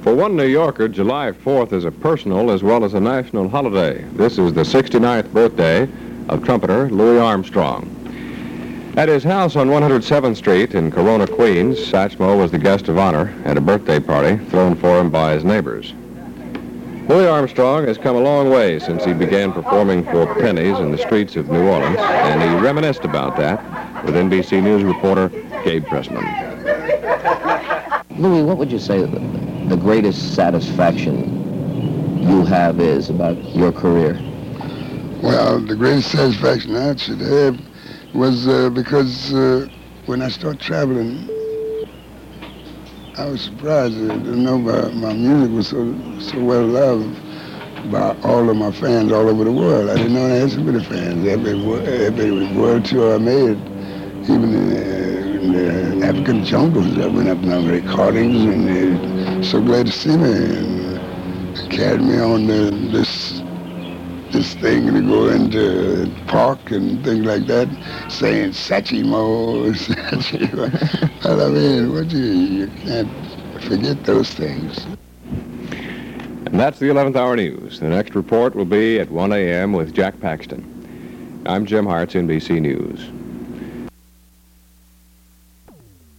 For one New Yorker, July 4th is a personal as well as a national holiday. This is the 69th birthday of trumpeter Louis Armstrong. At his house on 107th Street in Corona, Queens, Satchmo was the guest of honor at a birthday party thrown for him by his neighbors. Louis Armstrong has come a long way since he began performing for pennies in the streets of New Orleans, and he reminisced about that with NBC News reporter Gabe Pressman. Louis, what would you say the greatest satisfaction you have is about your career? Well, the greatest satisfaction I should have was because when I started traveling, I was surprised to know my music was so well loved by all of my fans all over the world. I didn't know I had so many fans. Every world tour I made, even in the African jungles, I went up and done recordings, and they're so glad to see me, and carried me on this thing to go into the park and things like that, saying Satchmo, Satchmo. Well, I mean, you can't forget those things. And that's the 11th Hour News. The next report will be at 1 a.m. with Jack Paxton. I'm Jim Hartz, NBC News.